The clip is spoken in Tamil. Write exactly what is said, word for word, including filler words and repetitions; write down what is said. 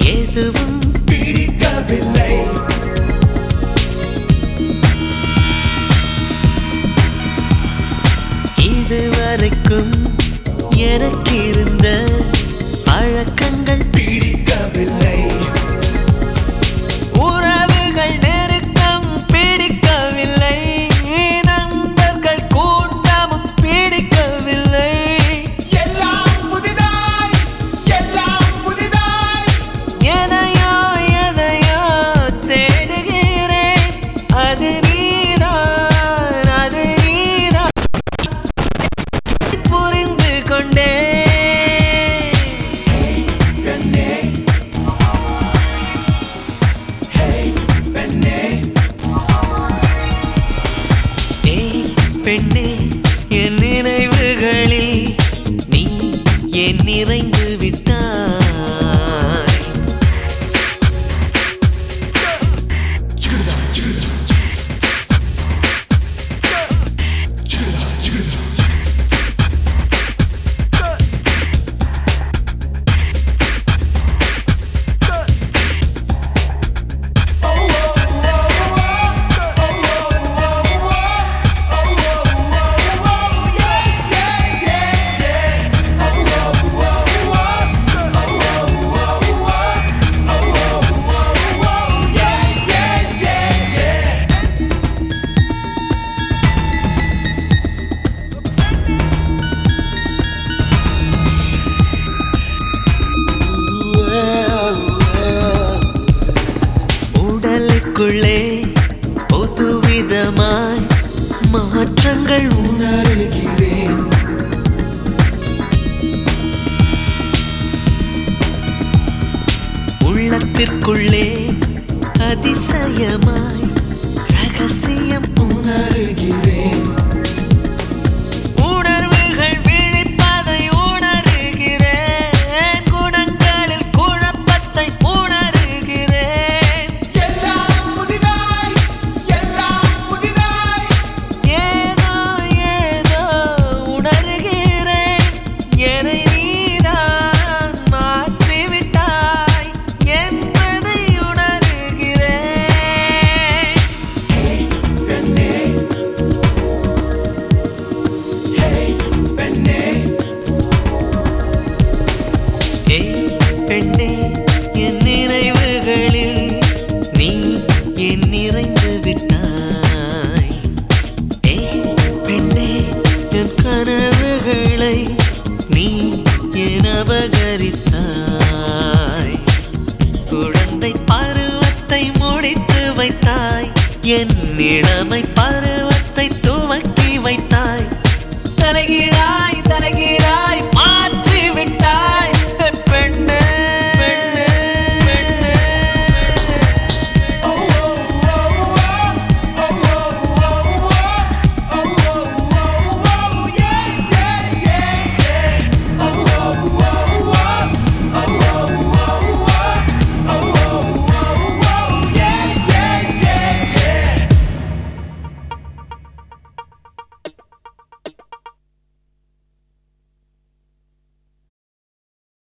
எதுவும் பிடிக்கவில்லை. இதுவரைக்கும் எனக்கு இருந்த பழக்கங்கள் பிடிக்கவில்லை. உறவுகள் நெருக்கம் பிடிக்கவில்லை. நண்பர்கள் கூட்டமும் பிடிக்கவில்லை. எல்லாம் புதிதாய் எல்லாம் புதிதாய் எதையோ எதையோ தேடுகிறேன். அது நீதான் அது நீதான் புரிந்து கொண்டே. பெண்ணே என் நினைவுகளில் நீ என் நிறைந்து விட்டாய். உடலுக்குள்ளே புதுவிதமாய் மாற்றங்கள் உணர்கிறேன். உள்ளத்திற்குள்ளே அதிசயமாய் ரகசியம் உணர்கிறேன். உணர்வுகள் விழிப்பதை உணர்கிறேன். குணங்களில் குழப்பத்தை உணர்கிறேன். எல்லாம் புதிதாய் எல்லாம் புதிதாய் ஏதோ ஏதோ உணர்கிறேன். என்னை நீதான் மாற்றிவிட்டாய் என்பதை உணர்கிறேன். பெண்ணே ஹே பெண்ணே ஏய் பெண்ணே என் நினைவுகளில் நீ என் நிறைந்து விட்டாய். ஏய் பெண்ணே என் கனவுகளை நீ என் அபகரித்தாய். குழந்தை பருவத்தை முடித்து வைத்தாய். என் இளமை